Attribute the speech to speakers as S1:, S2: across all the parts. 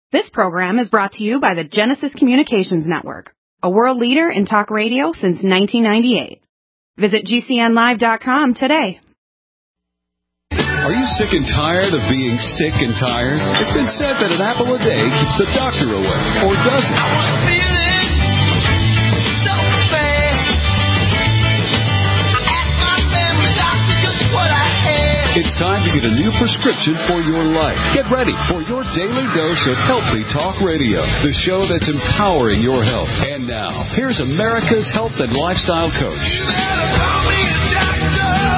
S1: This program is brought to you by the Genesis Communications Network, a world leader in talk radio since 1998. Visit GCNlive.com today.
S2: Are you sick and tired of being sick and tired? It's been said that an apple a day keeps the doctor away, or does it? I was feeling so bad. I asked my family doctor just what I had. It's time to get a new prescription for your life. Get ready for your daily dose of Healthy Talk Radio, the show that's empowering your health. And now, here's America's health and lifestyle coach. You better call me a doctor.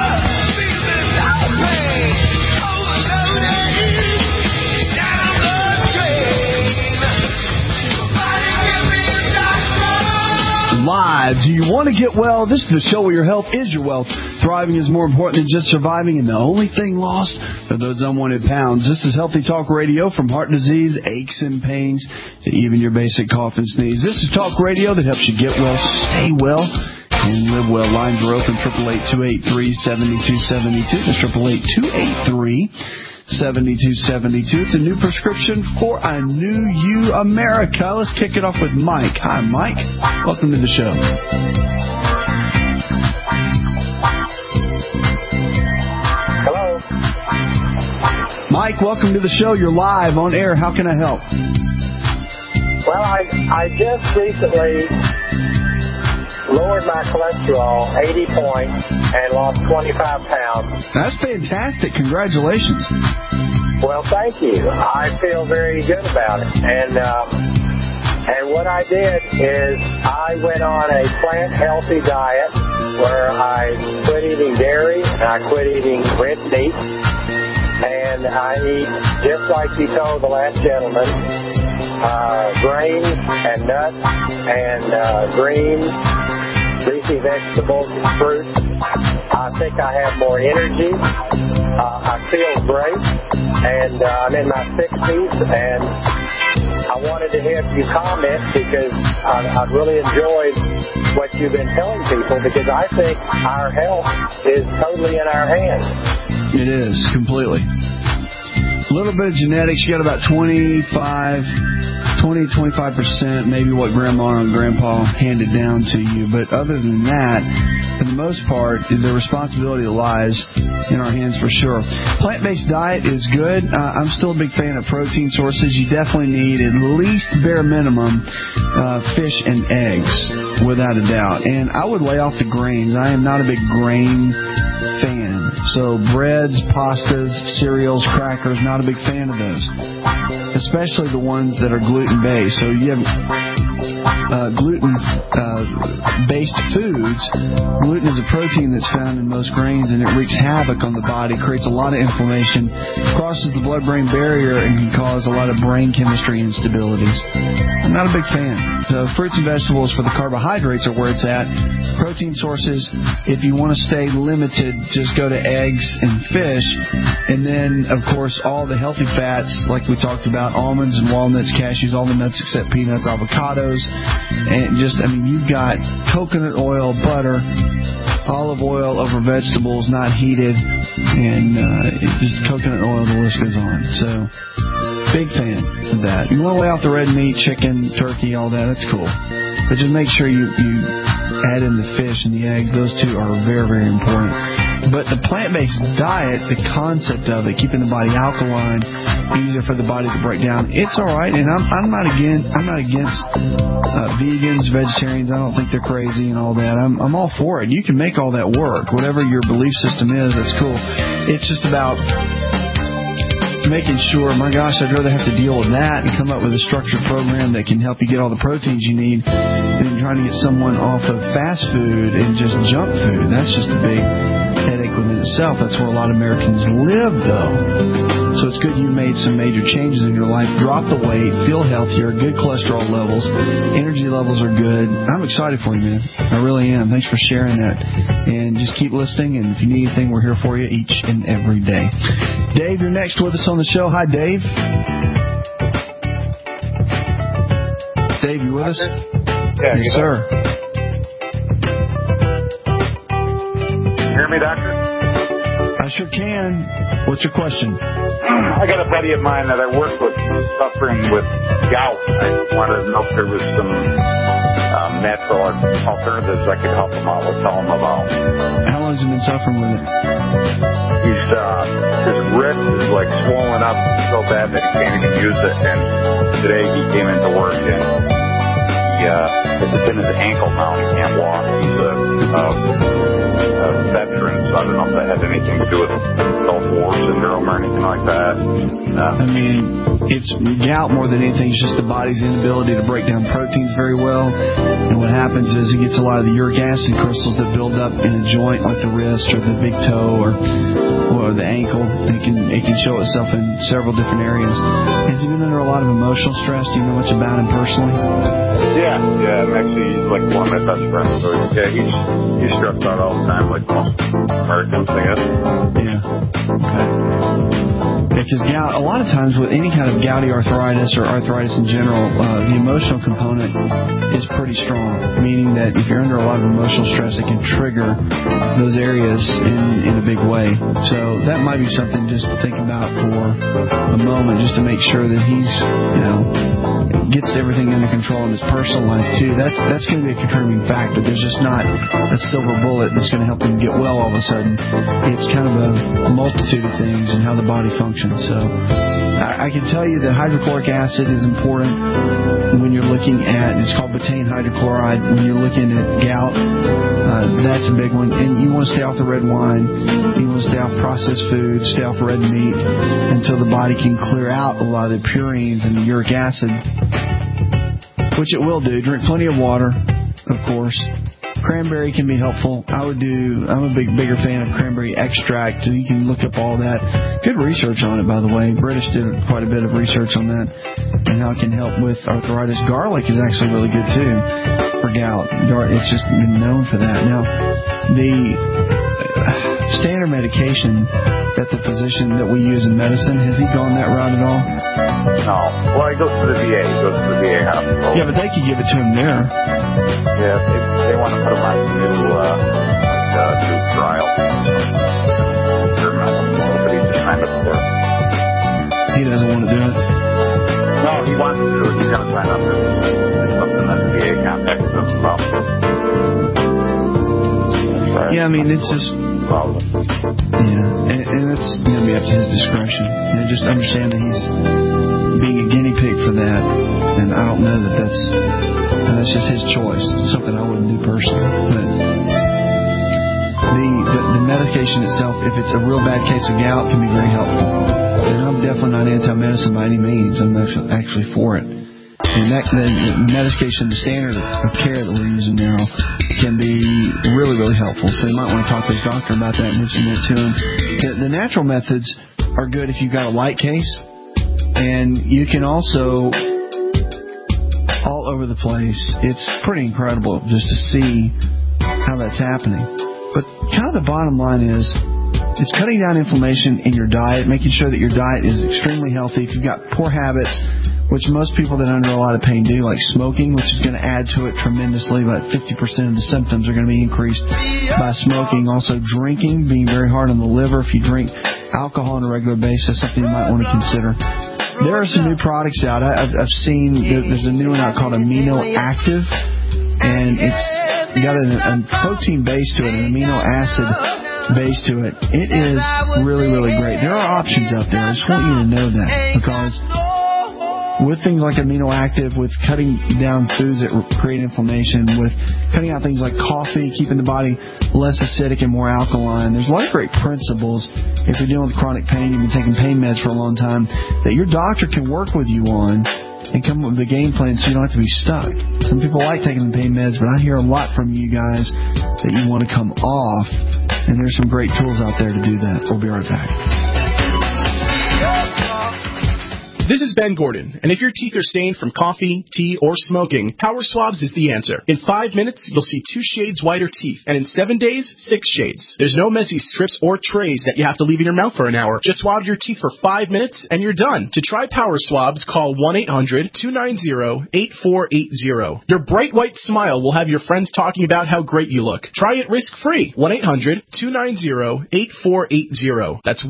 S3: Live. Do you want to get well? This is the show where your health is your wealth. Thriving is more important than just surviving, and the only thing lost are those unwanted pounds. This is Healthy Talk Radio, from heart disease, aches and pains, to even your basic cough and sneeze. This is talk radio that helps you get well, stay well, and live well. Lines are open, 888-283-7272. That's 888-283-7272. It's a new prescription for a new you, America. Let's kick it off with Mike. Hi, Mike. Welcome to the show.
S4: Hello.
S3: Mike, welcome to the show. You're live on air. How can I help?
S4: Well, I just recently lowered my cholesterol 80 points and lost 25 pounds.
S3: That's fantastic. Congratulations.
S4: Well, thank you. I feel very good about it. And what I did is I went on a plant-healthy diet where I quit eating dairy and I quit eating red meat. And I eat, just like you told the last gentleman, grains and nuts and greens, leafy vegetables, fruit. I think I have more energy. I feel great, and I'm in my 60s, and I wanted to hear you comment because I've really enjoyed what you've been telling people, because I think our health is totally in our hands.
S3: It is, completely. A little bit of genetics. You got about 20-25%, maybe what grandma and grandpa handed down to you. But other than that, for the most part, the responsibility lies in our hands for sure. Plant-based diet is good. I'm still a big fan of protein sources. You definitely need at least bare minimum fish and eggs, without a doubt. And I would lay off the grains. I am not a big grain fan. So breads, pastas, cereals, crackers, not a big fan of those. Especially the ones that are gluten-based. So you have gluten-based foods. Gluten is a protein that's found in most grains, and it wreaks havoc on the body, creates a lot of inflammation, crosses the blood-brain barrier, and can cause a lot of brain chemistry instabilities. I'm not a big fan. So fruits and vegetables for the carbohydrates are where it's at. Protein sources, if you want to stay limited, just go to eggs and fish. And then, of course, all the healthy fats, like we talked about, almonds and walnuts, cashews, all the nuts except peanuts, avocados, and you've got coconut oil, butter, olive oil over vegetables, not heated, and just coconut oil, the list goes on. So, big fan of that. You want to lay off the red meat, chicken, turkey, all that, that's cool. But just make sure you add in the fish and the eggs. Those two are very, very important. But the plant-based diet, the concept of it, keeping the body alkaline, easier for the body to break down, it's all right. And I'm not against vegans, vegetarians. I don't think they're crazy and all that. I'm all for it. You can make all that work. Whatever your belief system is, that's cool. It's just about making sure, my gosh, I'd rather have to deal with that and come up with a structured program that can help you get all the proteins you need than trying to get someone off of fast food and just junk food. That's just a big headache within itself. That's where a lot of Americans live, though. So it's good you made some major changes in your life. Drop the weight, feel healthier, good cholesterol levels, energy levels are good. I'm excited for you, man. I really am. Thanks for sharing that. And just keep listening, and if you need anything, we're here for you each and every day. Dave, you're next with us on the show. Hi, Dave. Dave, you with us?
S4: Yeah,
S3: yes, sir.
S4: Can you hear me, Doctor?
S3: I sure can. What's your question?
S5: I got a buddy of mine that I work with suffering with gout. I wanted to know if there was some natural alternatives that could help him out. We'll tell him about.
S3: How long has he been suffering with it?
S5: His wrist is like swollen up so bad that he can't even use it. And today he came into work and it's in his ankle now. He can't walk. He's a veteran, so I don't know if that has anything to do with Gulf War syndrome or anything like that.
S3: I mean, it's gout more than anything. It's just the body's inability to break down proteins very well. And what happens is it gets a lot of the uric acid crystals that build up in a joint like the wrist or the big toe or the ankle. It can show itself in several different areas. Has he been under a lot of emotional stress? Do you know much about him personally?
S5: Yeah. And actually, he's like one of my best friends. So yeah, he's stressed out all the time, like most Americans, I guess.
S3: Yeah. Okay. Because gout, a lot of times with any kind of gouty arthritis or arthritis in general, the emotional component is pretty strong, meaning that if you're under a lot of emotional stress, it can trigger those areas in a big way. So that might be something just to think about for a moment, just to make sure that he's, gets everything under control in his personal life too. That's going to be a contributing factor. There's just not a silver bullet that's going to help him get well all of a sudden. It's kind of a multitude of things and how the body functions. So I can tell you that hydrochloric acid is important when you're looking at, it's called betaine hydrochloride, when you're looking at gout. That's a big one. And you want to stay off the red wine. You want to stay off processed foods, stay off red meat until the body can clear out a lot of the purines and the uric acid, which it will do. Drink plenty of water, of course. Cranberry can be helpful. I'm a bigger fan of cranberry extract. You can look up all that. Good research on it, by the way. British did quite a bit of research on that and how it can help with arthritis. Garlic is actually really good, too, for gout. It's just been known for that. Now, the standard medication that the physician that we use in medicine, has he gone that route at all?
S5: No. Well, he goes to the VA. He goes to the VA hospital.
S3: Yeah, but they could give it to him there.
S5: Yeah, they want to put him on new trial. But he's just signed up for it.
S3: He doesn't want to do it?
S5: No, he wants to do it. He's going to sign up for it. It's something that the VA contacted him about.
S3: Yeah, I mean, it's just... Yeah, and it's going to be up to his discretion. Just understand that he's being a guinea pig for that, and I don't know that that's just his choice. It's something I wouldn't do personally. But the medication itself, if it's a real bad case of gout, can be very helpful. And I'm definitely not anti-medicine by any means. I'm actually for it. And the medication, the standard of care that we're using now, can be really, really helpful. So you might want to talk to his doctor about that and mention that to him. The natural methods are good if you've got a light case. And you can also, all over the place, it's pretty incredible just to see how that's happening. But kind of the bottom line is, it's cutting down inflammation in your diet, making sure that your diet is extremely healthy. If you've got poor habits, which most people that are under a lot of pain do, like smoking, which is going to add to it tremendously. About 50% of the symptoms are going to be increased by smoking. Also, drinking, being very hard on the liver. If you drink alcohol on a regular basis, something you might want to consider. There are some new products out. I've seen there's a new one out called Amino Active, and it's got a protein base to it, an amino acid base to it. It is really, really great. There are options out there. I just want you to know that, because with things like amino active, with cutting down foods that create inflammation, with cutting out things like coffee, keeping the body less acidic and more alkaline, there's a lot of great principles if you're dealing with chronic pain, you've been taking pain meds for a long time, that your doctor can work with you on and come up with a game plan so you don't have to be stuck. Some people like taking the pain meds, but I hear a lot from you guys that you want to come off, and there's some great tools out there to do that. We'll be right back.
S6: This is Ben Gordon, and if your teeth are stained from coffee, tea, or smoking, Power Swabs is the answer. In 5 minutes, you'll see 2 shades whiter teeth, and in 7 days, 6 shades. There's no messy strips or trays that you have to leave in your mouth for an hour. Just swab your teeth for 5 minutes, and you're done. To try Power Swabs, call 1-800-290-8480. Your bright white smile will have your friends talking about how great you look. Try it risk-free. 1-800-290-8480. That's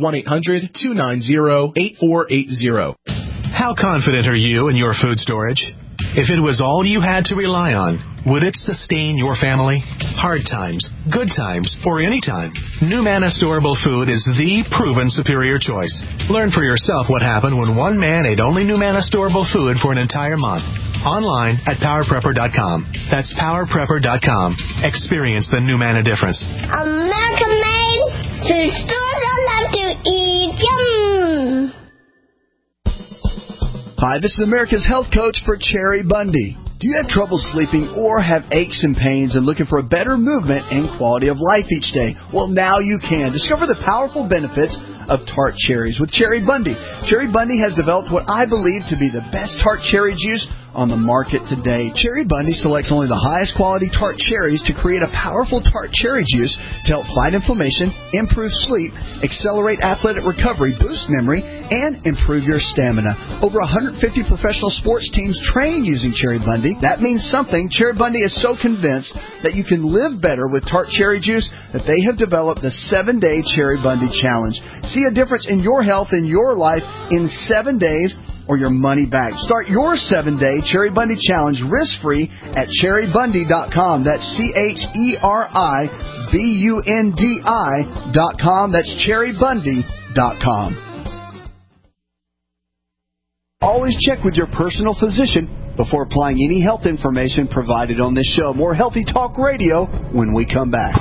S6: 1-800-290-8480.
S7: How confident are you in your food storage? If it was all you had to rely on, would it sustain your family? Hard times, good times, or any time, NuManna Storable Food is the proven superior choice. Learn for yourself what happened when one man ate only NuManna Storable Food for an entire month. Online at PowerPrepper.com. That's PowerPrepper.com. Experience the NuManna difference.
S8: American made food stores I love to eat. Yum!
S3: Hi, this is America's health coach for Cherry Bundy. Do you have trouble sleeping or have aches and pains and looking for a better movement and quality of life each day? Well, now you can. Discover the powerful benefits of tart cherries with Cherry Bundy. Cherry Bundy has developed what I believe to be the best tart cherry juice on the market today. Cherry Bundy selects only the highest quality tart cherries to create a powerful tart cherry juice to help fight inflammation, improve sleep, accelerate athletic recovery, boost memory, and improve your stamina. Over 150 professional sports teams train using Cherry Bundy. That means something. Cherry Bundy is so convinced that you can live better with tart cherry juice that they have developed the 7-Day Cherry Bundy Challenge. See a difference in your health and your life in 7 days or your money back. Start your 7-Day Cherry Bundy Challenge risk-free at cherrybundy.com. That's CHERIBUNDI.com. That's cherrybundy.com. Always check with your personal physician before applying any health information provided on this show. More Healthy Talk Radio when we come back.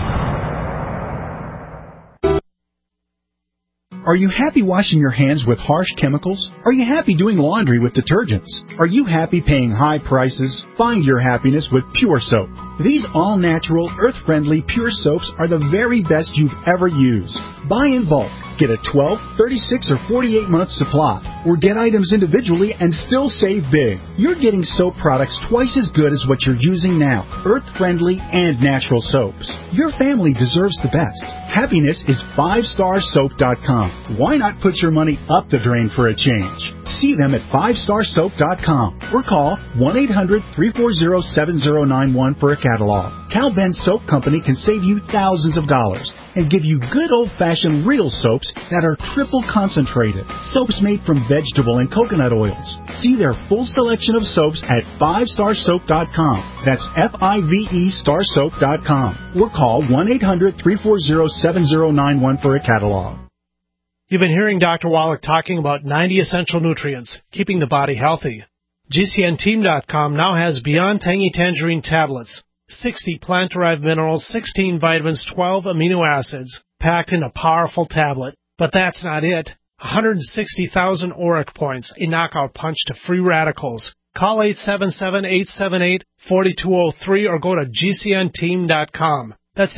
S9: Are you happy washing your hands with harsh chemicals? Are you happy doing laundry with detergents? Are you happy paying high prices? Find your happiness with Pure Soap. These all-natural, earth-friendly Pure Soaps are the very best you've ever used. Buy in bulk. Get a 12, 36, or 48-month supply, or get items individually and still save big. You're getting soap products twice as good as what you're using now, earth-friendly and natural soaps. Your family deserves the best. Happiness is 5starsoap.com. Why not put your money up the drain for a change? See them at 5starsoap.com or call 1-800-340-7091 for a catalog. Cal Ben Soap Company can save you thousands of dollars and give you good old-fashioned real soaps that are triple concentrated. Soaps made from vegetable and coconut oils. See their full selection of soaps at 5starsoap.com. That's F-I-V-E starsoap.com. Or call 1-800-340-7091 for a catalog.
S10: You've been hearing Dr. Wallach talking about 90 essential nutrients, keeping the body healthy. GCNteam.com now has Beyond Tangy Tangerine tablets, 60 plant-derived minerals, 16 vitamins, 12 amino acids, packed in a powerful tablet. But that's not it. 160,000 ORAC points, a knockout punch to free radicals. Call 877-878-4203 or go to GCNteam.com. That's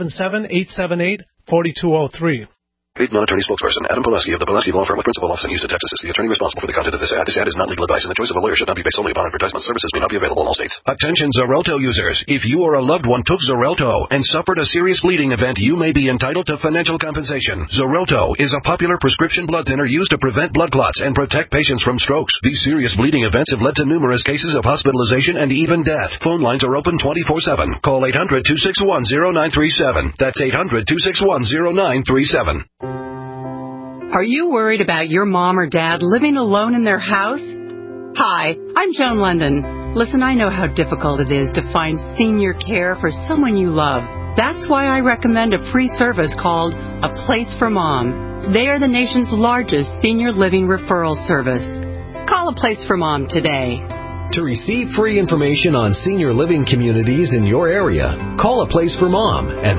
S10: 877-878-4203.
S11: Paid non-attorney spokesperson Adam Pulaski of the Pulaski Law Firm with principal office in Houston, Texas is the attorney responsible for the content of this ad. This ad is not legal advice, and the choice of a lawyer should not be based solely upon advertisement. Services may not be available in all states.
S12: Attention Xarelto users. If you or a loved one took Xarelto and suffered a serious bleeding event, you may be entitled to financial compensation. Xarelto is a popular prescription blood thinner used to prevent blood clots and protect patients from strokes. These serious bleeding events have led to numerous cases of hospitalization and even death. Phone lines are open 24/7. Call 800-261-0937. That's 800-261-0937.
S1: Are you worried about your mom or dad living alone in their house? Hi, I'm Joan London. Listen, I know how difficult it is to find senior care for someone you love. That's why I recommend a free service called A Place for Mom. They are the nation's largest senior living referral service. Call A Place for Mom today.
S13: To receive free information on senior living communities in your area, call A Place for Mom at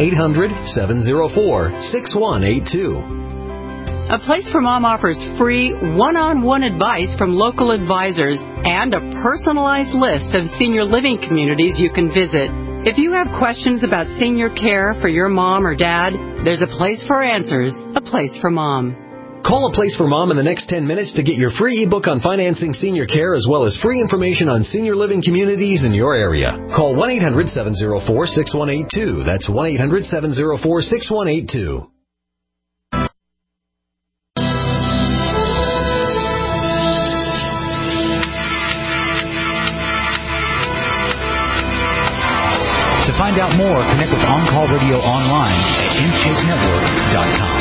S13: 1-800-704-6182.
S1: A Place for Mom offers free one-on-one advice from local advisors and a personalized list of senior living communities you can visit. If you have questions about senior care for your mom or dad, there's a place for answers, A Place for Mom.
S13: Call A Place for Mom in the next 10 minutes to get your free ebook on financing senior care as well as free information on senior living communities in your area. Call 1-800-704-6182. That's 1-800-704-6182.
S14: To find out more, connect with On Call Radio online at InShapeNetwork.com.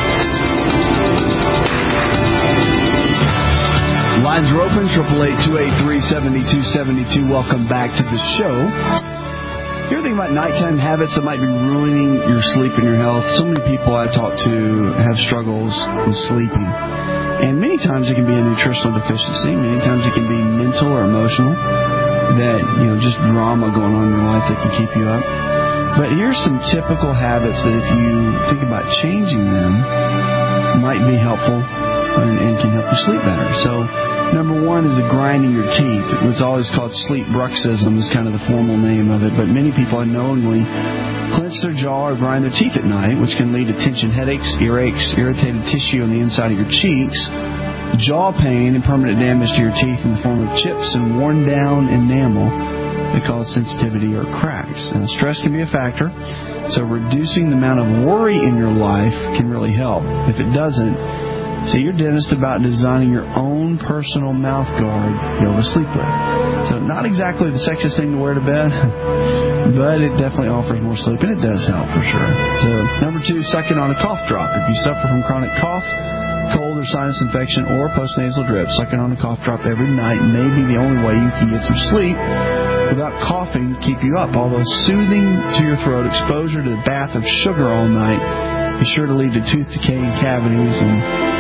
S3: Lines are open, 888-283-7272. Welcome back to the show. You're thinking about nighttime habits that might be ruining your sleep and your health. So many people I talk to have struggles with sleeping. And many times it can be a nutritional deficiency. Many times it can be mental or emotional. That, just drama going on in your life that can keep you up. But here's some typical habits that if you think about changing them might be helpful and can help you sleep better. So number one is the grinding your teeth. It's always called sleep bruxism is kind of the formal name of it, but many people unknowingly clench their jaw or grind their teeth at night, which can lead to tension headaches, earaches, irritated tissue on the inside of your cheeks, jaw pain, and permanent damage to your teeth in the form of chips and worn down enamel that cause sensitivity or cracks. Now, stress can be a factor, so reducing the amount of worry in your life can really help. If it doesn't, see your dentist about designing your own personal mouth guard you'll be able to sleep with. So not exactly the sexiest thing to wear to bed, but it definitely offers more sleep, and it does help for sure. So number two, sucking on a cough drop. If you suffer from chronic cough, cold or sinus infection, or postnasal drip, sucking on a cough drop every night may be the only way you can get some sleep without coughing to keep you up. Although soothing to your throat, exposure to the bath of sugar all night is sure to lead to tooth decay and cavities, and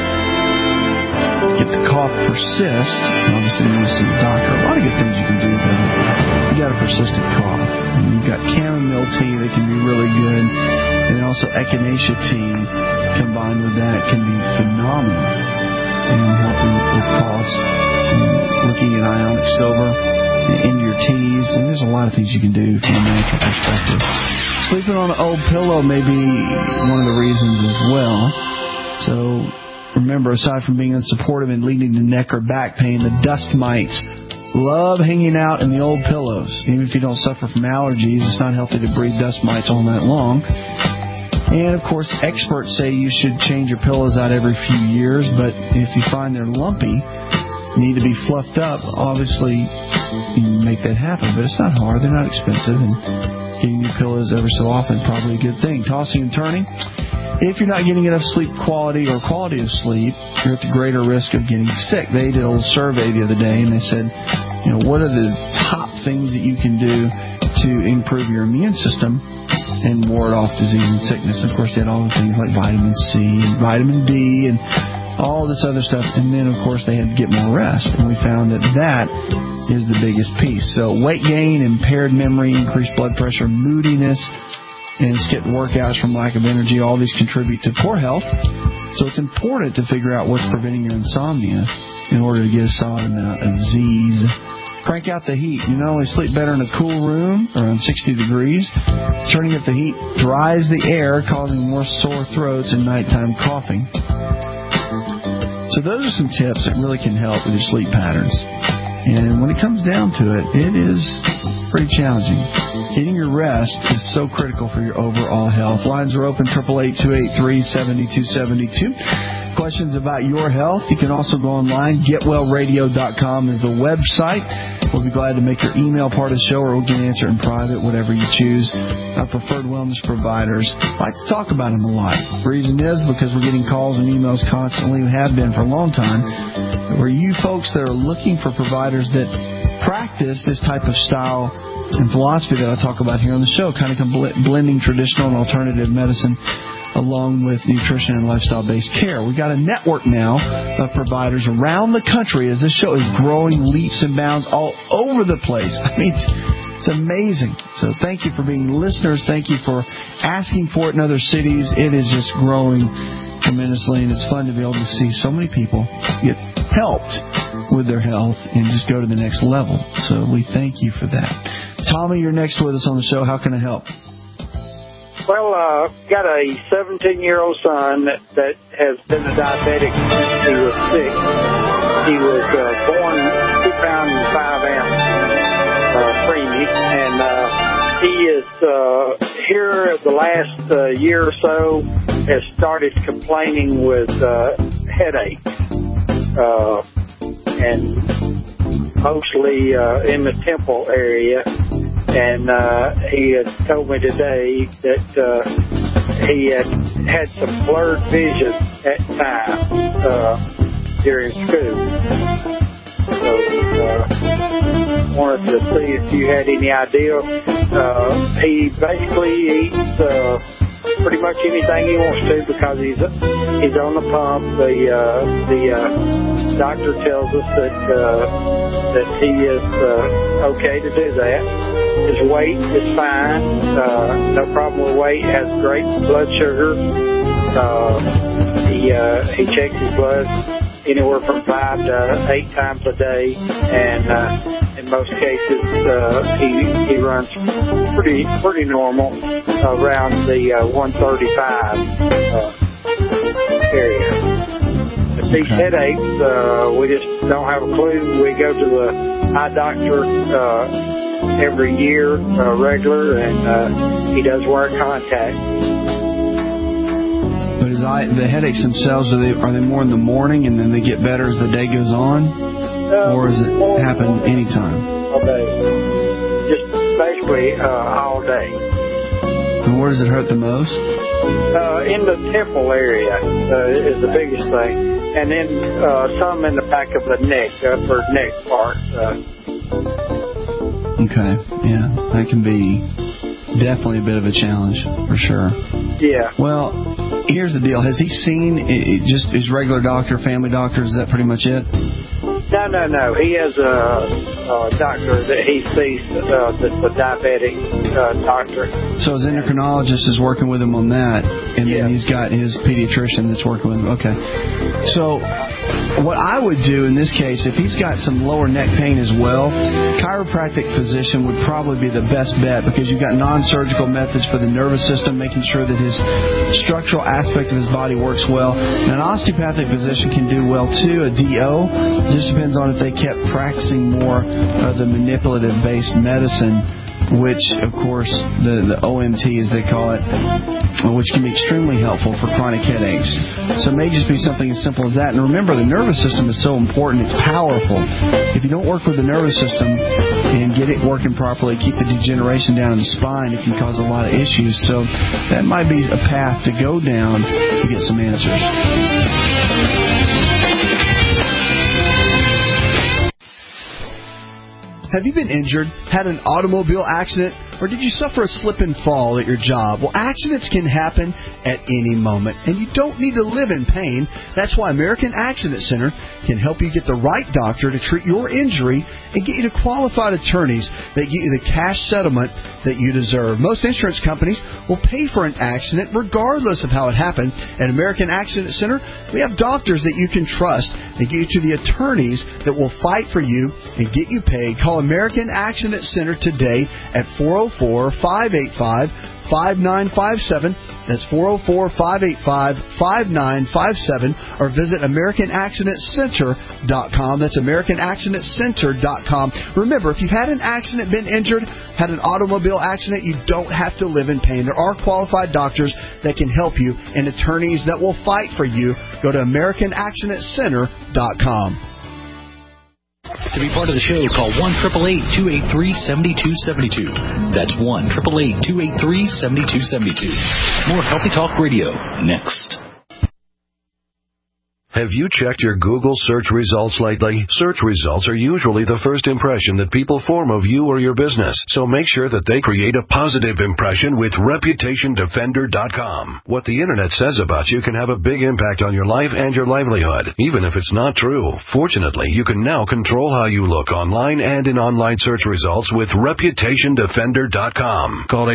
S3: if the cough persists, obviously you need to see a doctor. A lot of good things you can do, but you got a persistent cough. And you've got chamomile tea that can be really good, and then also echinacea tea combined with that can be phenomenal in helping with coughs. Looking at ionic silver into your teas, and there's a lot of things you can do from a medical perspective. Sleeping on an old pillow may be one of the reasons as well. So remember, aside from being unsupportive and leading to neck or back pain, the dust mites love hanging out in the old pillows. Even if you don't suffer from allergies, it's not healthy to breathe dust mites all night long. And, of course, experts say you should change your pillows out every few years, but if you find they're lumpy, need to be fluffed up, obviously you can make that happen. But it's not hard. They're not expensive, and getting new pillows every so often is probably a good thing. Tossing and turning. If you're not getting enough sleep quality or quality of sleep, you're at the greater risk of getting sick. They did a little survey the other day, and they said, what are the top things that you can do to improve your immune system and ward off disease and sickness? Of course, they had all the things like vitamin C and vitamin D and all this other stuff. And then, of course, they had to get more rest. And we found that is the biggest piece. So weight gain, impaired memory, increased blood pressure, moodiness, and skipped workouts from lack of energy, all these contribute to poor health. So it's important to figure out what's preventing your insomnia in order to get a solid amount of Z's. Crank out the heat. You not only sleep better in a cool room around 60 degrees, turning up the heat dries the air, causing more sore throats and nighttime coughing. So those are some tips that really can help with your sleep patterns. And when it comes down to it, it is pretty challenging. Getting your rest is so critical for your overall health. Lines are open, 888-283-7272. Questions about your health, you can also go online. GetWellRadio.com is the website. We'll be glad to make your email part of the show, or we can answer it in private, whatever you choose. Our preferred wellness providers like to talk about them a lot. The reason is because we're getting calls and emails constantly, we have been for a long time, where you folks that are looking for providers that practice this type of style and philosophy that I talk about here on the show, kind of blending traditional and alternative medicine along with nutrition and lifestyle-based care. We've got a network now of providers around the country as this show is growing leaps and bounds all over the place. I mean, it's amazing. So thank you for being listeners. Thank you for asking for it in other cities. It is just growing tremendously, and it's fun to be able to see so many people get helped with their health and just go to the next level. So we thank you for that. Tommy, you're next with us on the show. How can I help?
S15: Well, got a 17-year-old son that has been a diabetic since he was 6. He was born 2 pounds and 5 ounces preemie, and he is here the last year or so has started complaining with headache, and mostly in the temple area. And he had told me today that he had some blurred vision at times during school. So wanted to see if you had any idea. He basically eats pretty much anything he wants to because he's on the pump. The doctor tells us that he is okay to do that. His weight is fine, no problem with weight, has great blood sugar. He checks his blood anywhere from 5 to 8 times a day, and in most cases he runs pretty normal around the 135 area. But these headaches, we just don't have a clue. We go to the eye doctor every year, regular, and he does wear contacts.
S3: But the headaches themselves, are they more in the morning and then they get better as the day goes on? Or does it happen anytime?
S15: All day. Just basically all day.
S3: And where does it hurt the most?
S15: In the temple area is the biggest thing. And then some in the back of the neck, upper neck part.
S3: Okay, yeah, that can be definitely a bit of a challenge, for sure.
S15: Yeah.
S3: Well, here's the deal. Has he seen just his regular doctor, family doctor? Is that pretty much it?
S15: No. He has a doctor that he sees that's a diabetic doctor.
S3: So his endocrinologist is working with him on that, and then he's got his pediatrician that's working with him. Okay. So what I would do in this case, if he's got some lower neck pain as well, chiropractic physician would probably be the best bet because you've got non-surgical methods for the nervous system, making sure that his structural aspect of his body works well. And an osteopathic physician can do well too, a DO. Just depends on if they kept practicing more of the manipulative-based medicine, which, of course, the OMT, as they call it, which can be extremely helpful for chronic headaches. So it may just be something as simple as that. And remember, the nervous system is so important. It's powerful. If you don't work with the nervous system and get it working properly, keep the degeneration down in the spine, it can cause a lot of issues. So that might be a path to go down to get some answers.
S16: Have you been injured, had an automobile accident, or did you suffer a slip and fall at your job? Well, accidents can happen at any moment, and you don't need to live in pain. That's why American Accident Center can help you get the right doctor to treat your injury and get you to qualified attorneys that get you the cash settlement that you deserve. Most insurance companies will pay for an accident regardless of how it happened. At American Accident Center, we have doctors that you can trust and get you to the attorneys that will fight for you and get you paid. Call American Accident Center today at 404-585-5957. That's 404-585-5957. Or visit AmericanAccidentCenter.com. That's AmericanAccidentCenter.com. Remember, if you've had an accident, been injured, had an automobile accident, you don't have to live in pain. There are qualified doctors that can help you and attorneys that will fight for you. Go to AmericanAccidentCenter.com.
S14: To be part of the show, call 1-888-283-7272. That's 1-888-283-7272. More Healthy Talk Radio next.
S12: Have you checked your Google search results lately? Search results are usually the first impression that people form of you or your business, so make sure that they create a positive impression with ReputationDefender.com. What the Internet says about you can have a big impact on your life and your livelihood, even if it's not true. Fortunately, you can now control how you look online and in online search results with ReputationDefender.com. Call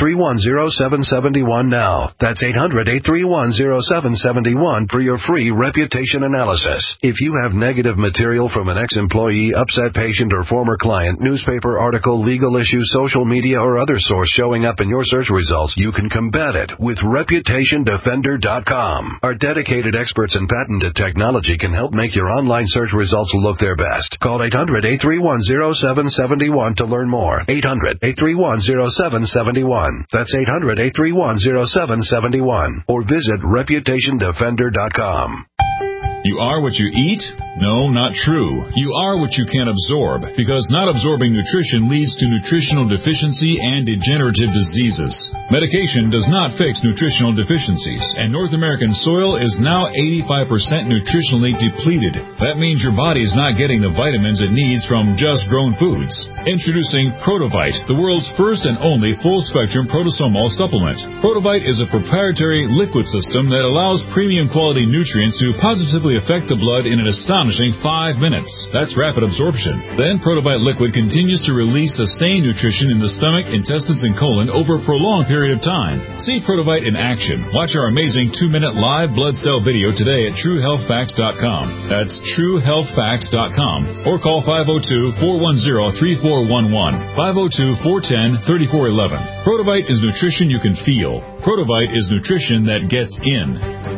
S12: 800-831-0771 now. That's 800-831-0771 for your free reputation analysis. If you have negative material from an ex-employee, upset patient, or former client, newspaper article, legal issue, social media, or other source showing up in your search results, you can combat it with ReputationDefender.com. Our dedicated experts in patented technology can help make your online search results look their best. Call 800-831-0771 to learn more. 800-831-0771. That's 800-831-0771. Or visit ReputationDefender.com.
S17: You are what you eat? No, not true. You are what you can absorb, because not absorbing nutrition leads to nutritional deficiency and degenerative diseases. Medication does not fix nutritional deficiencies, and North American soil is now 85% nutritionally depleted. That means your body is not getting the vitamins it needs from just grown foods. Introducing Protovite, the world's first and only full-spectrum protosomal supplement. Protovite is a proprietary liquid system that allows premium quality nutrients to positively affect the blood in an astonishing 5 minutes. That's rapid absorption. Then Protovite liquid continues to release sustained nutrition in the stomach, intestines, and colon over a prolonged period of time. See Protovite in action. Watch our amazing 2-minute live blood cell video today at TrueHealthFacts.com. That's TrueHealthFacts.com. Or call 502-410-3411. 502-410-3411. Protovite is nutrition you can feel. Protovite is nutrition that gets in.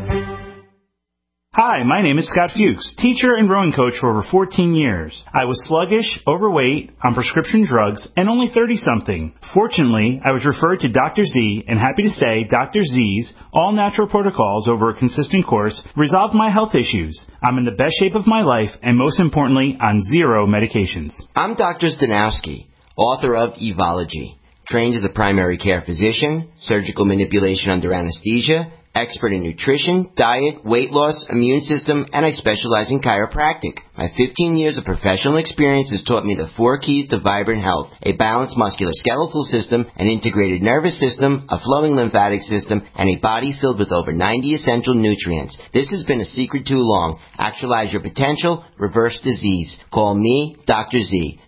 S18: Hi, my name is Scott Fuchs, teacher and rowing coach for over 14 years. I was sluggish, overweight, on prescription drugs, and only 30-something. Fortunately, I was referred to Dr. Z, and happy to say Dr. Z's all-natural protocols over a consistent course resolved my health issues. I'm in the best shape of my life, and most importantly, on 0 medications.
S19: I'm Dr. Stanowski, author of Evology, trained as a primary care physician, surgical manipulation under anesthesia, expert in nutrition, diet, weight loss, immune system, and I specialize in chiropractic. My 15 years of professional experience has taught me the 4 keys to vibrant health: a balanced musculoskeletal system, an integrated nervous system, a flowing lymphatic system, and a body filled with over 90 essential nutrients. This has been a secret too long. Actualize your potential, reverse disease. Call me, Dr. Z.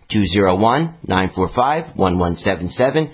S19: 201-945-1177,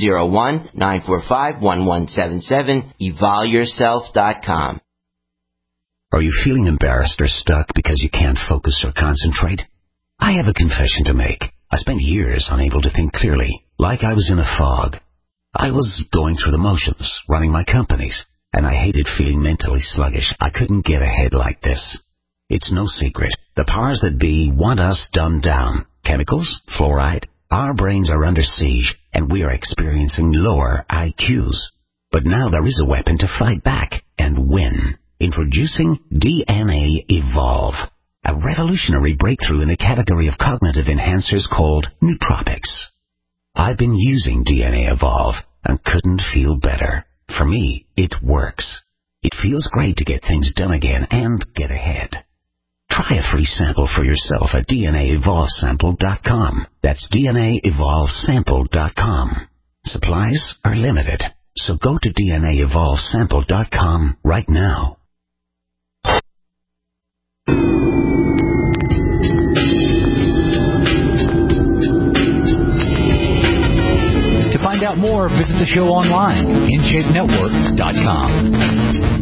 S19: 201-945-1177, evolveyourself.com.
S20: Are you feeling embarrassed or stuck because you can't focus or concentrate? I have a confession to make. I spent years unable to think clearly, like I was in a fog. I was going through the motions, running my companies, and I hated feeling mentally sluggish. I couldn't get ahead like this. It's no secret. The powers that be want us dumbed down. Chemicals, fluoride, our brains are under siege, and we are experiencing lower IQs. But now there is a weapon to fight back and win. Introducing DNA Evolve, a revolutionary breakthrough in the category of cognitive enhancers called nootropics. I've been using DNA Evolve and couldn't feel better. For me, it works. It feels great to get things done again and get ahead. Try a free sample for yourself at DNAEvolveSample.com. That's DNAEvolveSample.com. Supplies are limited, so go to DNAEvolveSample.com right now.
S14: To find out more, visit the show online, InShapeNetwork.com.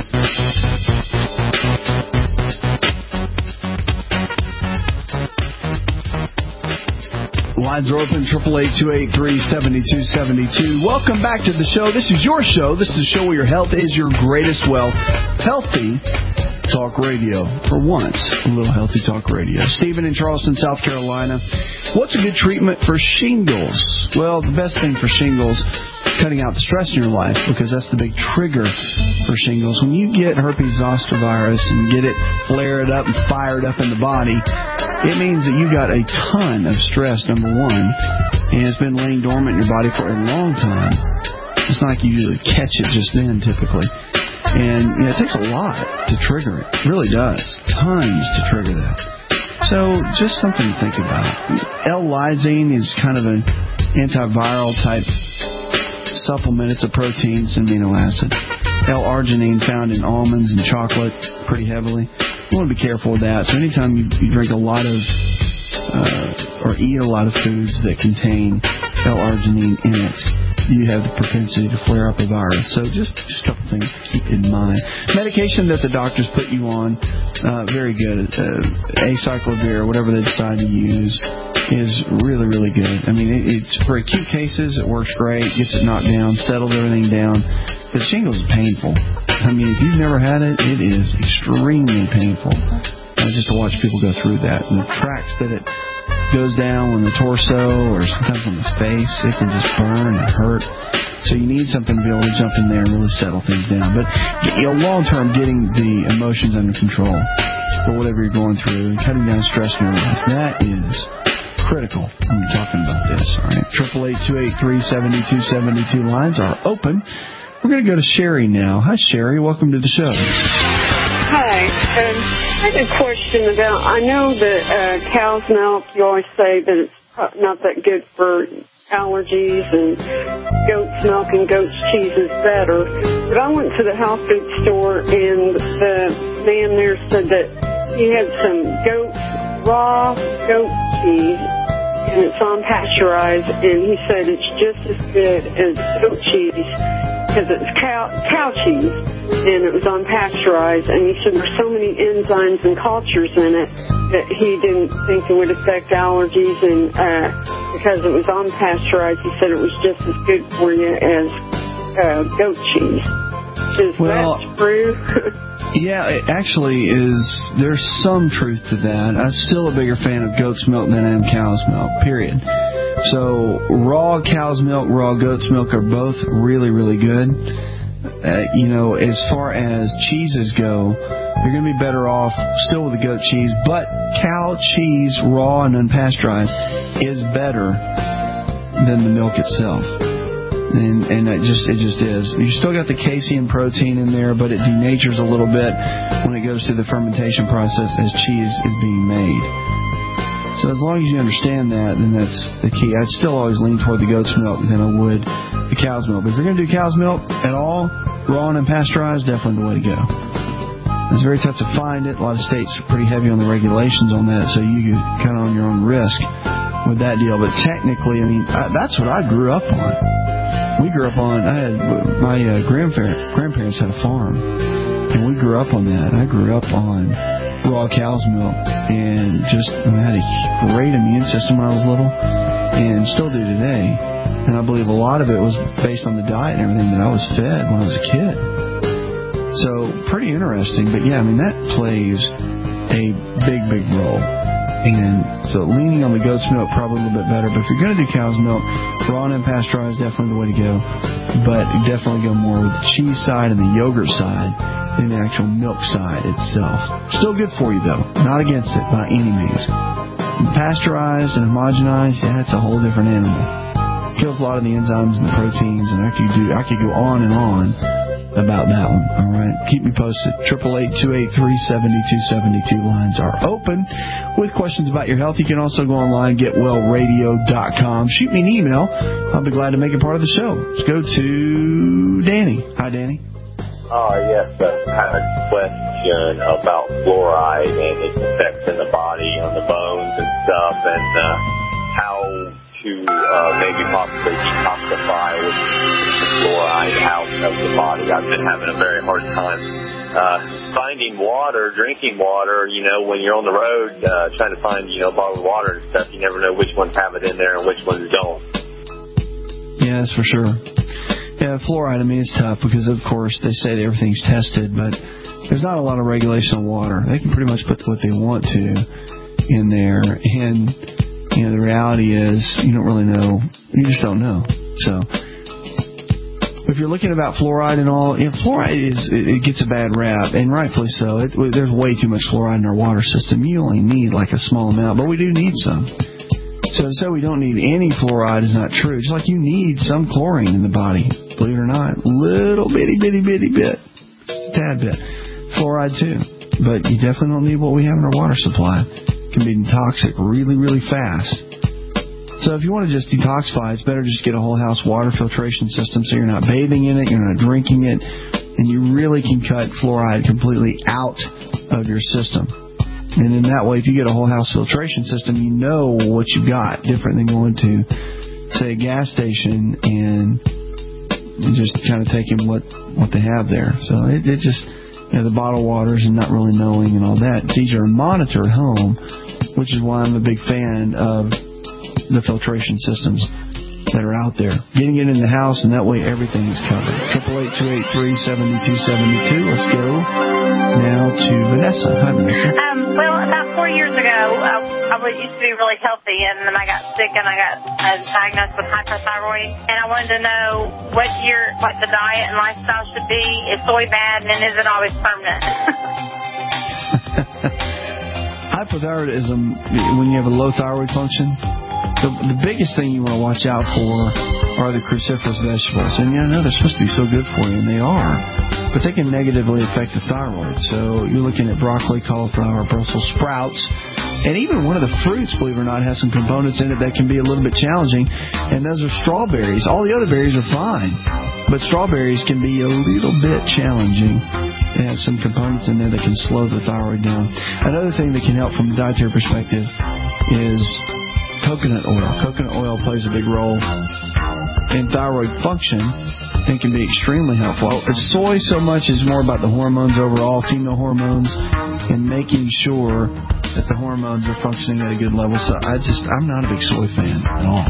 S3: Lines are open, 888-283-7272. Welcome back to the show. This is your show. This is a show where your health is your greatest wealth. Healthy Talk Radio. For once, a little Healthy Talk Radio. Stephen in Charleston, South Carolina. What's a good treatment for shingles? Well, the best thing for shingles, cutting out the stress in your life, because that's the big trigger for shingles. When you get herpes zoster virus and get it flared up and fired up in the body, it means that you got a ton of stress, number one, and it's been laying dormant in your body for a long time. It's not like you usually catch it just then, typically. And it takes a lot to trigger it. It really does. Tons to trigger that. So just something to think about. L-lysine is kind of an antiviral type supplement. It's a protein. It's an amino acid. L-arginine found in almonds and chocolate pretty heavily. You want to be careful with that. So anytime you drink a lot of or eat a lot of foods that contain L-arginine in it, you have the propensity to flare up a virus. So just a couple things to keep in mind. Medication that the doctors put you on, very good. Acyclovir, whatever they decide to use, is really, really good. I mean, it's for acute cases, it works great, gets it knocked down, settles everything down. But shingles is painful. I mean, if you've never had it, it is extremely painful. Just to watch people go through that. And the tracks that it goes down on the torso or sometimes on the face, it can just burn and hurt. So you need something to be able to jump in there and really settle things down. But long term, getting the emotions under control for whatever you're going through and cutting down stress in your life, that is critical when you're talking about this. All right, 888-283-7272 lines are open. We're going to go to Sherry now. Hi, Sherry. Welcome to the show.
S21: Hi. I had a question about, I know that cow's milk, you always say that it's not that good for allergies, and goat's milk and goat's cheese is better. But I went to the health food store, and the man there said that he had some raw goat cheese, and it's unpasteurized, and he said it's just as good as goat cheese because it's cow cheese, and it was unpasteurized. And he said there's so many enzymes and cultures in it that he didn't think it would affect allergies, and because it was unpasteurized, he said it was just as good for you as goat cheese. Is that true?
S3: Yeah, it actually is. There's some truth to that. I'm still a bigger fan of goat's milk than I am cow's milk, period. So raw cow's milk, raw goat's milk are both really, really good. As far as cheeses go, you're going to be better off still with the goat cheese, but cow cheese, raw and unpasteurized, is better than the milk itself. And it just is. You still got the casein protein in there, but it denatures a little bit when it goes through the fermentation process as cheese is being made. So as long as you understand that, then that's the key. I'd still always lean toward the goat's milk than I would the cow's milk. But if you're going to do cow's milk at all, raw and unpasteurized, definitely the way to go. It's very tough to find it. A lot of states are pretty heavy on the regulations on that, so you get kind of on your own risk with that deal. But technically, I mean, that's what I grew up on. We grew up on, my grandparents had a farm, and we grew up on that. I grew up on raw cow's milk, and I had a great immune system when I was little, and still do today. And I believe a lot of it was based on the diet and everything that I was fed when I was a kid. So pretty interesting. But yeah, I mean, that plays a big, big role. And so leaning on the goat's milk probably a little bit better. But if you're going to do cow's milk, raw and unpasteurized, definitely the way to go. But definitely go more with the cheese side and the yogurt side than the actual milk side itself. Still good for you, though. Not against it by any means. Pasteurized and homogenized, yeah, it's a whole different animal. Kills a lot of the enzymes and the proteins, and I could go on and on about that one. All right, keep me posted. 888-283-7272 lines are open with questions about your health. You can also go online, getwellradio.com. Shoot me an email. I'll be glad to make it part of the show. Let's go to Danny. Hi, Danny.
S22: Oh, yes, I had a question about fluoride and its effects in the body, on the bones and stuff, and how to maybe possibly detoxify with fluoride out of the body. I've been having a very hard time finding water, drinking water, when you're on the road trying to find, bottled water and stuff. You never know which ones have it in there and which ones don't.
S3: Yeah, that's for sure. Yeah, fluoride, I mean, it's tough because, of course, they say that everything's tested, but there's not a lot of regulation on water. They can pretty much put what they want to in there, and, the reality is you don't really know. You just don't know. So if you're looking about fluoride and all, fluoride it gets a bad rap, and rightfully so. There's way too much fluoride in our water system. You only need like a small amount, but we do need some. So to say we don't need any fluoride is not true. Just like you need some chlorine in the body, believe it or not, little bitty bit, just a tad bit. Fluoride too, but you definitely don't need what we have in our water supply. It can be toxic really, really fast. So if you want to just detoxify, it's better just get a whole house water filtration system so you're not bathing in it, you're not drinking it, and you really can cut fluoride completely out of your system. And in that way, if you get a whole house filtration system, you know what you've got, different than going to say, a gas station and just kind of taking what they have there. So it just, the bottled waters and not really knowing and all that. It's easier to monitor at home, which is why I'm a big fan of the filtration systems that are out there. Getting it in the house, and that way everything is covered. 888-283-7272. Let's go now to Vanessa. Hi, Vanessa.
S2: Well, about 4 years ago, I used to be really healthy, and then I got sick, and I got diagnosed with hyperthyroid. And I wanted to know what the diet and lifestyle should be. Is soy bad, and is it always permanent?
S3: Hypothyroidism, when you have a low thyroid function, the biggest thing you want to watch out for are the cruciferous vegetables. And I know they're supposed to be so good for you, and they are, but they can negatively affect the thyroid. So you're looking at broccoli, cauliflower, Brussels sprouts, and even one of the fruits, believe it or not, has some components in it that can be a little bit challenging, and those are strawberries. All the other berries are fine, but strawberries can be a little bit challenging. They have some components in there that can slow the thyroid down. Another thing that can help from a dietary perspective is coconut oil. Coconut oil plays a big role in thyroid function and can be extremely helpful. Soy so much is more about the hormones overall, female hormones, and making sure that the hormones are functioning at a good level. So I'm not a big soy fan at all.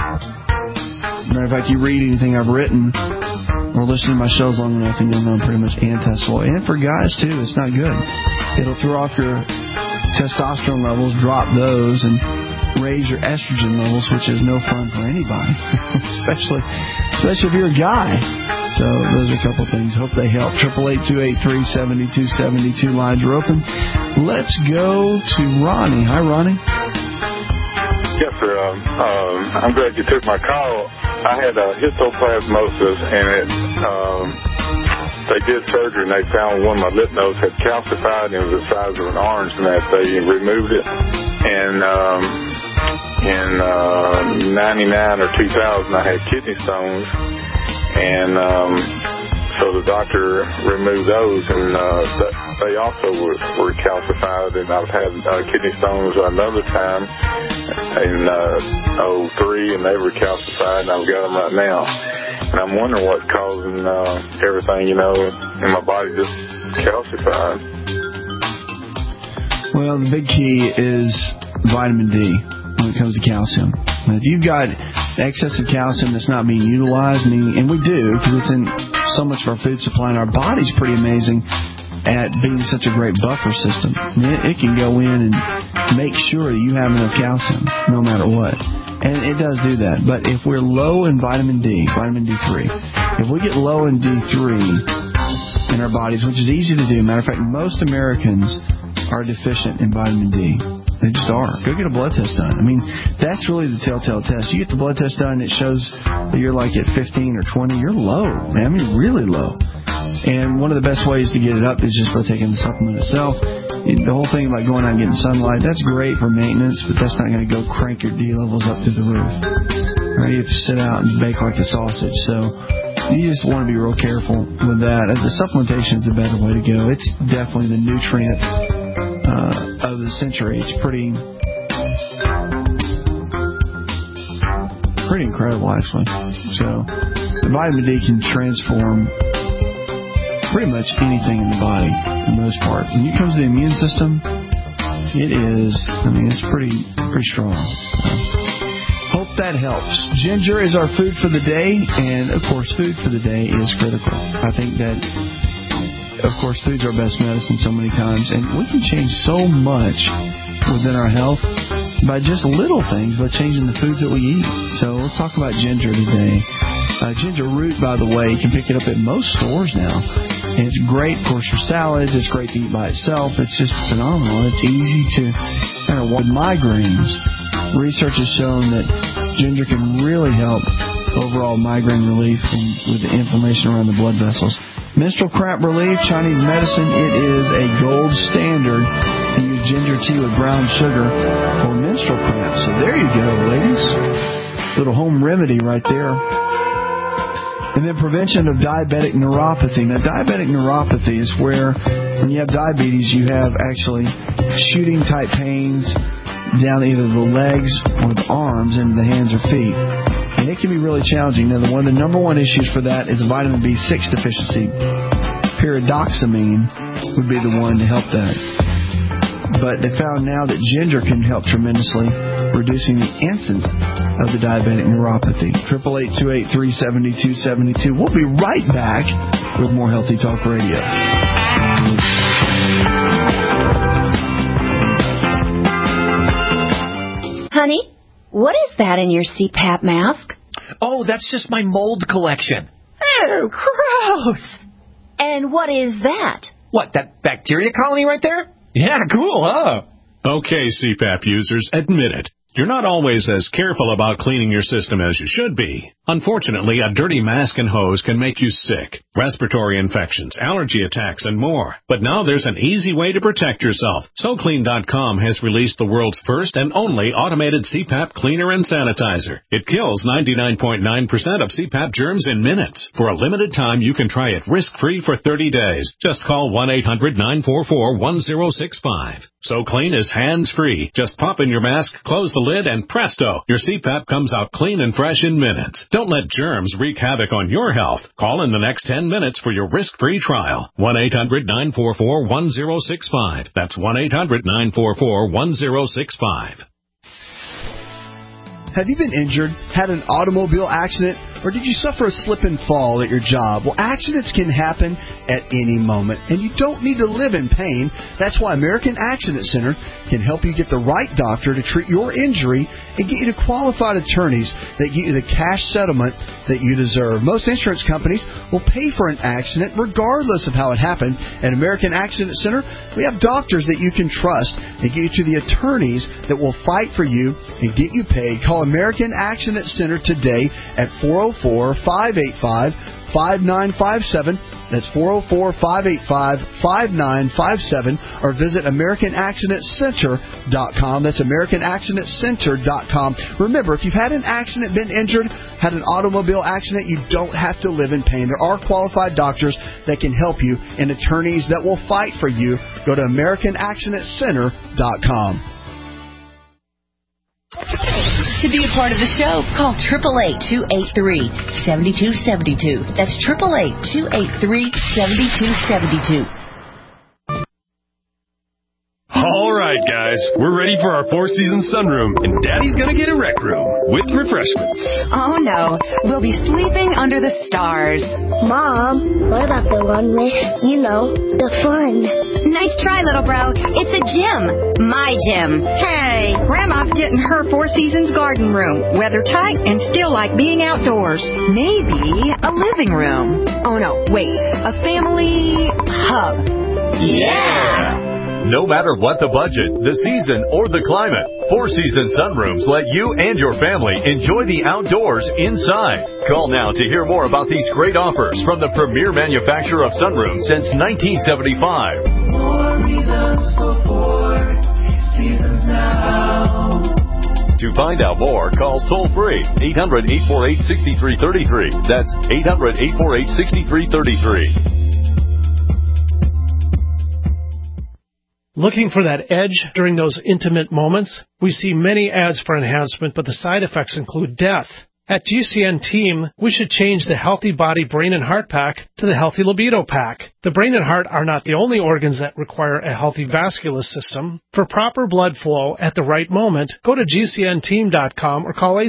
S3: Matter of fact, you read anything I've written or listen to my shows long enough and you'll know I'm pretty much anti-soy. And for guys too, it's not good. It'll throw off your testosterone levels, drop those, and raise your estrogen levels, which is no fun for anybody, especially if you're a guy. So those are a couple things. Hope they help. 888-283-7272. Lines are open. Let's go to Ronnie. Hi, Ronnie.
S4: Yes, sir. I'm glad you took my call. I had histoplasmosis, and they did surgery, and they found one of my lymph nodes had calcified, and it was the size of an orange, and that they removed it. And in 99 or 2000, I had kidney stones, and so the doctor removed those, and they also were calcified, and I've had kidney stones another time in 03, and they were calcified, and I've got them right now. And I'm wondering what's causing everything, in my body just calcified.
S3: Well, the big key is vitamin D when it comes to calcium. Now, if you've got excessive calcium that's not being utilized, and we do, because it's in so much of our food supply, and our body's pretty amazing at being such a great buffer system. I mean, it can go in and make sure that you have enough calcium no matter what. And it does do that. But if we're low in vitamin D3, if we get low in D3 in our bodies, which is easy to do. Matter of fact, most Americans are deficient in vitamin D. They just are. Go get a blood test done. I mean, that's really the telltale test. You get the blood test done, it shows that you're like at 15 or 20. You're low, man. I mean, really low. And one of the best ways to get it up is just by taking the supplement itself. The whole thing about going out and getting sunlight, that's great for maintenance, but that's not going to go crank your D levels up through the roof. Right? You have to sit out and bake like a sausage. So you just want to be real careful with that. The supplementation is a better way to go. It's definitely the nutrient of the century. It's pretty incredible, actually. So the vitamin D can transform pretty much anything in the body, for the most part. When it comes to the immune system, it's pretty strong. Hope that helps. Ginger is our food for the day, and of course, food for the day is critical. I think that, of course, food's our best medicine so many times, and we can change so much within our health by just little things, by changing the foods that we eat. So let's talk about ginger today. Ginger root, by the way, you can pick it up at most stores now. And it's great, of course, for salads. It's great to eat by itself. It's just phenomenal. It's easy to with migraines. Research has shown that ginger can really help overall migraine relief with the inflammation around the blood vessels. Menstrual cramp relief, Chinese medicine, it is a gold standard to use ginger tea with brown sugar for menstrual cramps. So there you go, ladies. Little home remedy right there. And then prevention of diabetic neuropathy. Now, diabetic neuropathy is where when you have diabetes, you have actually shooting type pains down either the legs or the arms and the hands or feet. And it can be really challenging. Now, one of the number one issues for that is a vitamin B6 deficiency. Pyridoxamine would be the one to help that. But they found now that ginger can help tremendously, reducing the incidence of the diabetic neuropathy. 888-283-7272. We'll be right back with more Healthy Talk Radio.
S5: Honey, what is that in your CPAP mask?
S6: Oh, that's just my mold collection.
S5: Oh, gross. And what is that?
S6: What, that bacteria colony right there? Yeah, cool, huh?
S23: Okay, CPAP users, admit it. You're not always as careful about cleaning your system as you should be. Unfortunately, a dirty mask and hose can make you sick, respiratory infections, allergy attacks, and more. But now there's an easy way to protect yourself. SoClean.com has released the world's first and only automated CPAP cleaner and sanitizer. It kills 99.9% of CPAP germs in minutes. For a limited time, you can try it risk-free for 30 days. Just call 1-800-944-1065. SoClean is hands-free. Just pop in your mask, close the lid, and presto, your CPAP comes out clean and fresh in minutes. Don't let germs wreak havoc on your health. Call in the next 10 minutes for your risk-free trial. 1-800-944-1065. That's 1-800-944-1065.
S16: Have you been injured, had an automobile accident, or did you suffer a slip and fall at your job? Well, accidents can happen at any moment, and you don't need to live in pain. That's why American Accident Center can help you get the right doctor to treat your injury and get you to qualified attorneys that get you the cash settlement that you deserve. Most insurance companies will pay for an accident regardless of how it happened. At American Accident Center, we have doctors that you can trust and get you to the attorneys that will fight for you and get you paid. Call American Accident Center today at 404-585-5957. That's 404-585-5957. Or visit AmericanAccidentCenter.com. That's AmericanAccidentCenter.com. Remember, if you've had an accident, been injured, had an automobile accident, you don't have to live in pain. There are qualified doctors that can help you and attorneys that will fight for you. Go to AmericanAccidentCenter.com.
S5: To be a part of the show, call 888-283-7272. That's 888-283-7272.
S24: All right, guys, we're ready for our four-season sunroom, and Daddy's gonna get a rec room with refreshments.
S25: Oh, no. We'll be sleeping under the stars.
S8: Mom, what about the one with, the fun?
S25: Nice try, little bro. It's a gym. My gym. Hey, Grandma's getting her Four Seasons garden room. Weather tight and still like being outdoors.
S26: Maybe a living room. Oh, no, wait. A family hub.
S24: Yeah! No matter what the budget, the season, or the climate, Four Seasons Sunrooms let you and your family enjoy the outdoors inside. Call now to hear more about these great offers from the premier manufacturer of sunrooms since 1975.
S27: More reasons for Four Seasons now.
S24: To find out more, call toll-free 800-848-6333. That's 800-848-6333.
S10: Looking for that edge during those intimate moments? We see many ads for enhancement, but the side effects include death. At GCN Team, we should change the Healthy Body, Brain, and Heart Pack to the Healthy Libido Pack. The brain and heart are not the only organs that require a healthy vascular system. For proper blood flow at the right moment, go to GCNteam.com or call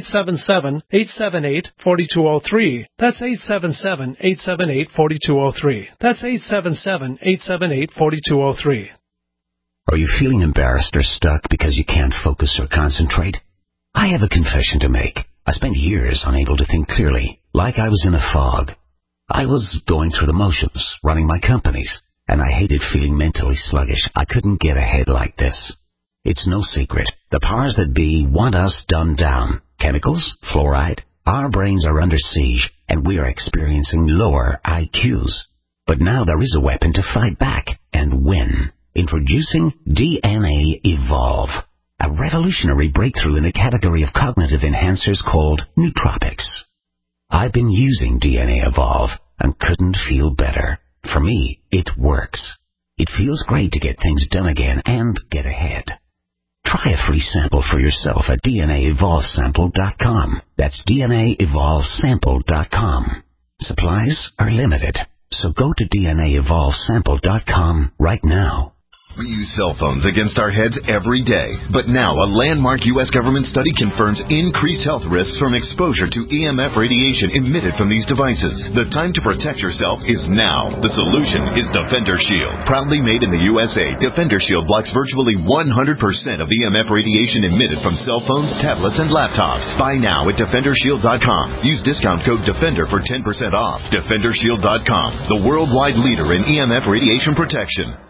S10: 877-878-4203. That's 877-878-4203. That's 877-878-4203.
S20: Are you feeling embarrassed or stuck because you can't focus or concentrate? I have a confession to make. I spent years unable to think clearly, like I was in a fog. I was going through the motions, running my companies, and I hated feeling mentally sluggish. I couldn't get ahead like this. It's no secret. The powers that be want us dumbed down. Chemicals, fluoride. Our brains are under siege, and we are experiencing lower IQs. But now there is a weapon to fight back and win. Introducing DNA Evolve, a revolutionary breakthrough in the category of cognitive enhancers called nootropics. I've been using DNA Evolve and couldn't feel better. For me, it works. It feels great to get things done again and get ahead. Try a free sample for yourself at DNAEvolvesample.com. That's DNAEvolveSample.com. Supplies are limited, so go to DNAEvolveSample.com right now.
S1: We use cell phones against our heads every day. But now a landmark U.S. government study confirms increased health risks from exposure to EMF radiation emitted from these devices. The time to protect yourself is now. The solution is Defender Shield. Proudly made in the USA, Defender Shield blocks virtually 100% of EMF radiation emitted from cell phones, tablets, and laptops. Buy now at DefenderShield.com. Use discount code DEFENDER for 10% off. DefenderShield.com, the worldwide leader in EMF radiation protection.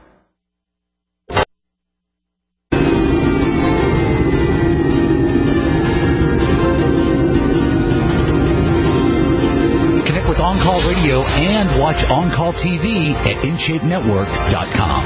S14: On-Call Radio and watch On-Call TV at InShapeNetwork.com.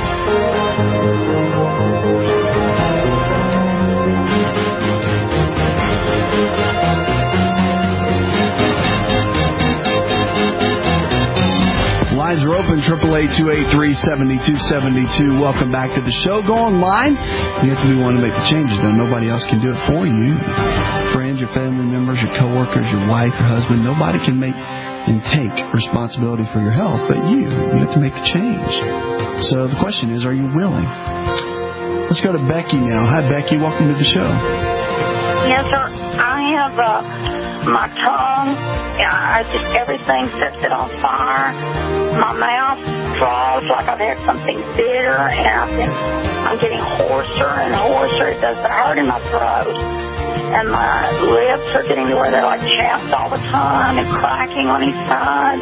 S3: Lines are open, 888-283-7272. Welcome back to the show. Go online. You have to be one to make the changes, though. Nobody else can do it for you. Friends, your family members, your coworkers, your wife, your husband, nobody can make and take responsibility for your health, but you have to make the change. So the question is, are you willing? Let's go to Becky now. Hi, Becky. Welcome to the show.
S2: Yes, sir. I have my tongue. Everything sets it on fire. My mouth draws like I've had something bitter, and I'm getting hoarser and hoarser. It does the hurt in my throat. And my lips are getting to where they're like chapped all the time and cracking on each side.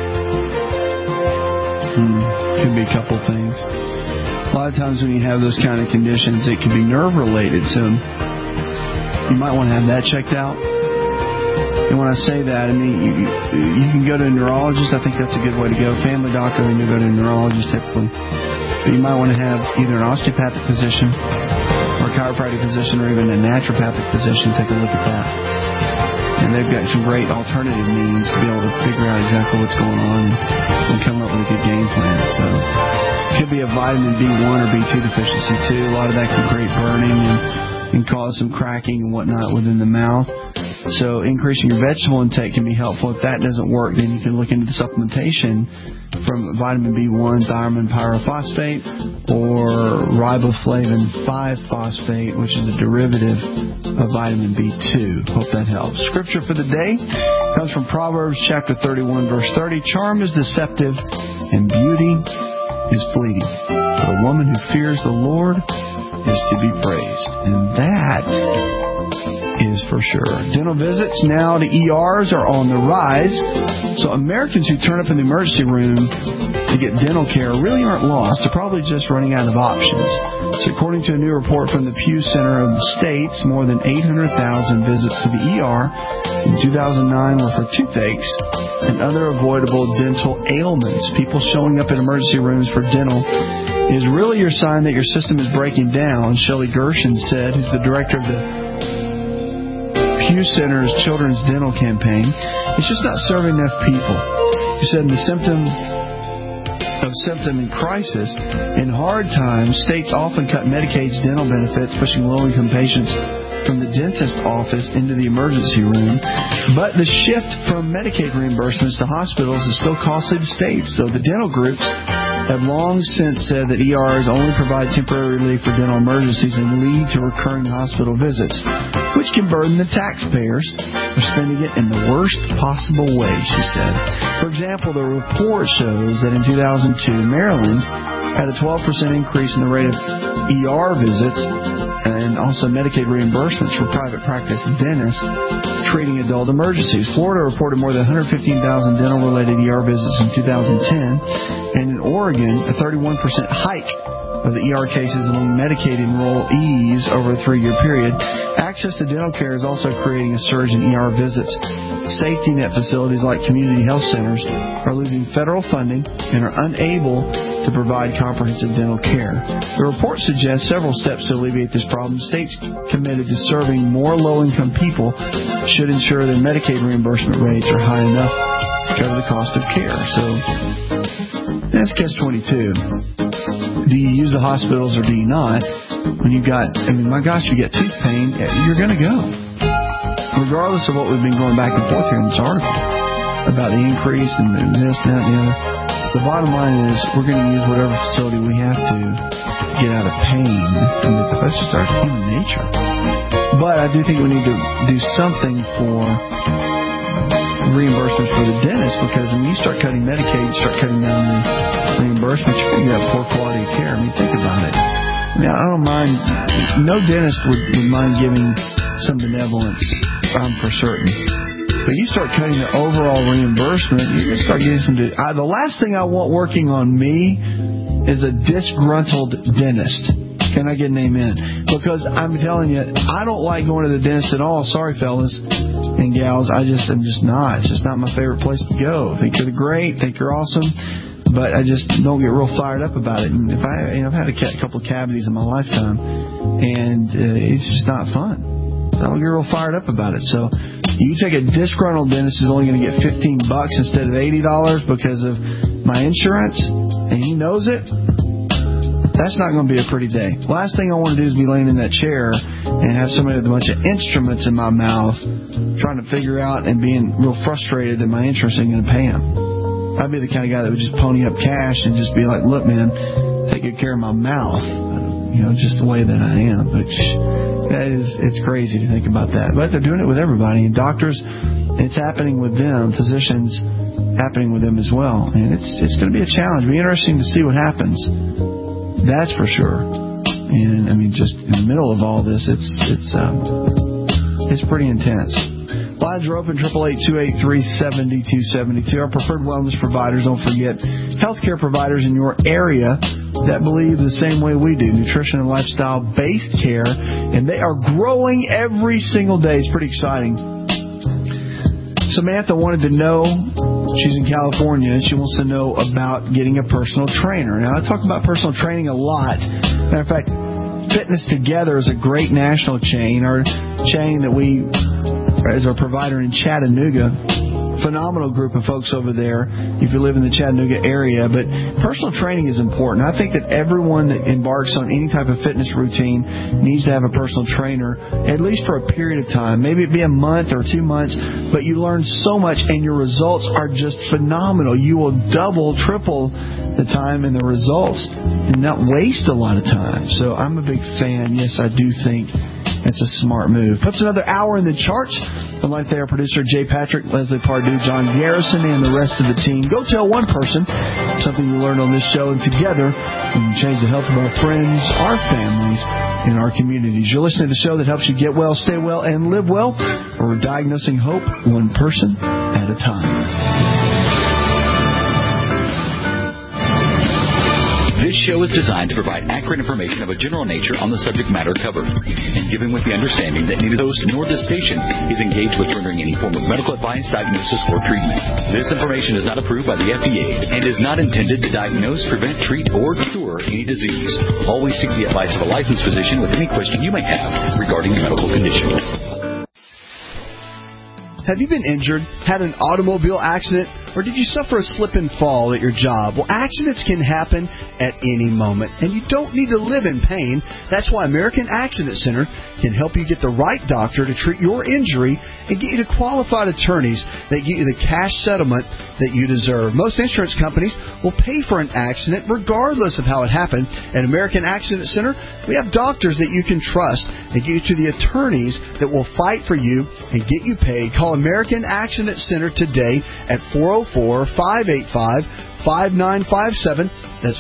S3: Could be a couple things. A lot of times when you have those kind of conditions, it can be nerve-related, so you might want to have that checked out. And when I say that, I mean, you can go to a neurologist. I think that's a good way to go. Family doctor, then you go to a neurologist typically. But you might want to have either an osteopathic physician or a chiropractic physician or even a naturopathic physician take a look at that. And they've got some great alternative means to be able to figure out exactly what's going on and come up with a good game plan. So it could be a vitamin B1 or B2 deficiency too. A lot of that can create burning and cause some cracking and whatnot within the mouth. So increasing your vegetable intake can be helpful. If that doesn't work, then you can look into the supplementation from vitamin B1, thiamine pyrophosphate, or riboflavin 5-phosphate, which is a derivative of vitamin B2. Hope that helps. Scripture for the day comes from Proverbs chapter 31, verse 30. Charm is deceptive, and beauty is fleeting. But a woman who fears the Lord is to be praised. And that is for sure. Dental visits now to ERs are on the rise. So Americans who turn up in the emergency room to get dental care really aren't lost. They're probably just running out of options. So according to a new report from the Pew Center of the States, more than 800,000 visits to the ER in 2009 were for toothaches and other avoidable dental ailments. People showing up in emergency rooms for dental is really your sign that your system is breaking down, Shelley Gershon said, who's the director of the Pew Center's Children's Dental Campaign. It's just not serving enough people. He said in the symptom in crisis, in hard times, states often cut Medicaid's dental benefits, pushing low-income patients from the dentist office into the emergency room. But the shift from Medicaid reimbursements to hospitals is still costly to states. So the dental groups have long since said that ERs only provide temporary relief for dental emergencies and lead to recurring hospital visits, which can burden the taxpayers for spending it in the worst possible way, she said. For example, the report shows that in 2002, Maryland had a 12% increase in the rate of ER visits and also Medicaid reimbursements for private practice dentists treating adult emergencies. Florida reported more than 115,000 dental-related ER visits in 2010, and in Oregon, a 31% hike of the ER cases among Medicaid enrollees over a 3-year period. Access to dental care is also creating a surge in ER visits. Safety net facilities like community health centers are losing federal funding and are unable to provide comprehensive dental care. The report suggests several steps to alleviate this problem. States committed to serving more low-income people should ensure their Medicaid reimbursement rates are high enough to cover the cost of care. So that's catch-22. Do you use the hospitals or do you not? When you've got, my gosh, you get tooth pain, you're going to go. regardless of what we've been going back and forth here in this article about the increase and this, that, and the other, the bottom line is we're going to use whatever facility we have to get out of pain. And that's just our human nature. But I do think we need to do something for reimbursements for the dentist, because when you start cutting Medicaid, you start cutting down the reimbursements, you're going to get poor quality of care. I mean, think about it. I mean, I don't mind. No dentist would mind giving some benevolence, for certain. But you start cutting the overall reimbursement, you're going to start getting some... the last thing I want working on me is a disgruntled dentist. Can I get an amen? Because I'm telling you, I don't like going to the dentist at all. Sorry, fellas and gals. I'm just not. It's just not my favorite place to go. Think you're great. Think you're awesome. But I just don't get real fired up about it. And if I've had a couple of cavities in my lifetime, and it's just not fun. I don't get real fired up about it. So you take a disgruntled dentist who's only going to get $15 instead of $80 because of my insurance, and he knows it. That's not going to be a pretty day. Last thing I want to do is be laying in that chair and have somebody with a bunch of instruments in my mouth trying to figure out and being real frustrated that my insurance ain't going to pay him. I'd be the kind of guy that would just pony up cash and just be like, look, man, take good care of my mouth. Just the way that I am. But it's crazy to think about that. But they're doing it with everybody. And doctors, it's happening with them. Physicians, happening with them as well. And it's going to be a challenge. It'll be interesting to see what happens. That's for sure. And I mean, just in the middle of all this, it's pretty intense. Lines are open, 888-283-7272. Our preferred wellness providers, don't forget, healthcare providers in your area that believe the same way we do, nutrition and lifestyle-based care, and they are growing every single day. It's pretty exciting. Samantha wanted to know, she's in California, and she wants to know about getting a personal trainer. Now, I talk about personal training a lot. Matter of fact, Fitness Together is a great national chain. Our chain that we, as our provider in Chattanooga, phenomenal group of folks over there if you live in the Chattanooga area. But personal training is important. I think that everyone that embarks on any type of fitness routine needs to have a personal trainer, at least for a period of time. Maybe it be a month or 2 months, but you learn so much and your results are just phenomenal. You will double, triple the time and the results and not waste a lot of time. So I'm a big fan. Yes, I do think it's a smart move. Puts another hour in the charts. I'd like to thank our producer, Jay Patrick, Leslie Pardue, John Garrison, and the rest of the team. Go tell one person something you learned on this show, and together we can change the health of our friends, our families, and our communities. You're listening to the show that helps you get well, stay well, and live well, where we're diagnosing hope one person at a time.
S7: This show is designed to provide accurate information of a general nature on the subject matter covered, and given with the understanding that neither the host nor this station is engaged with rendering any form of medical advice, diagnosis, or treatment. This information is not approved by the FDA and is not intended to diagnose, prevent, treat, or cure any disease. Always seek the advice of a licensed physician with any question you may have regarding your medical condition.
S16: Have you been injured, had an automobile accident, or did you suffer a slip and fall at your job? Well, accidents can happen at any moment, and you don't need to live in pain. That's why American Accident Center can help you get the right doctor to treat your injury and get you to qualified attorneys that get you the cash settlement that you deserve. Most insurance companies will pay for an accident regardless of how it happened. At American Accident Center, we have doctors that you can trust and get you to the attorneys that will fight for you and get you paid. Call American Accident Center today at 404-585-5957. That's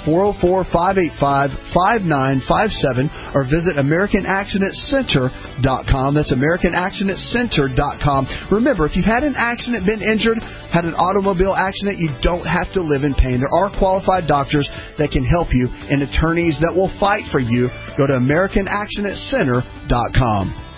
S16: 404-585-5957, or visit AmericanAccidentCenter.com. That's AmericanAccidentCenter.com. Remember, if you've had an accident, been injured, had an automobile accident, you don't have to live in pain. There are qualified doctors that can help you and attorneys that will fight for you. Go to AmericanAccidentCenter.com.